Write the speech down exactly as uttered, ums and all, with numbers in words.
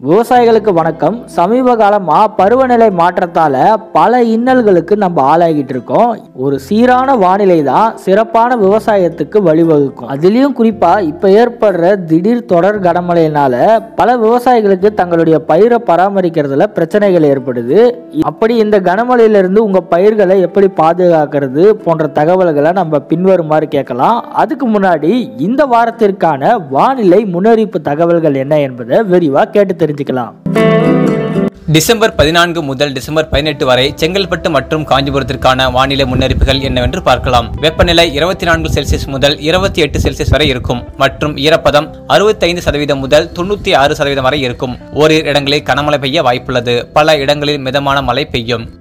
விவசாயிகளுக்கு வணக்கம். சமீப காலமா பருவநிலை மாற்றத்தால பல இன்னல்களுக்கு நம்ம ஆளாகிட்டு இருக்கோம். ஒரு சீரான வானிலை தான் சிறப்பான விவசாயத்துக்கு வழிவகுக்கும். அதுலயும் குறிப்பா இப்ப ஏற்படுற திடீர் தொடர் கனமழையினால பல விவசாயிகளுக்கு தங்களுடைய பயிரை பராமரிக்கிறதுல பிரச்சனைகள் ஏற்படுது. அப்படி இந்த கனமழையிலிருந்து உங்க பயிர்களை எப்படி பாதுகாக்கிறது போன்ற தகவல்களை நம்ம பின்வருமாறு கேட்கலாம். அதுக்கு முன்னாடி இந்த வாரத்திற்கான வானிலை முன்னறிவிப்பு தகவல்கள் என்ன என்பதை விரிவா கேட்டு தெரிஞ்சுக்கலாம். டிசம்பர் பதினான்கு முதல் டிசம்பர் பதினெட்டு வரை செங்கல்பட்டு மற்றும் காஞ்சிபுரத்திற்கான வானிலை முன்னறிவிப்புகள் என்னவென்று பார்க்கலாம். வெப்பநிலை இருபத்தி நான்கு செல்சியஸ் முதல் இருபத்தி எட்டு செல்சியஸ் வரை இருக்கும் மற்றும் ஈரப்பதம் அறுபத்தி ஐந்து சதவீதம் முதல் தொண்ணூத்தி ஆறு சதவீதம் வரை இருக்கும். ஓரிரு இடங்களில் கனமழை பெய்ய வாய்ப்புள்ளது. பல இடங்களில் மிதமான மழை பெய்யும்.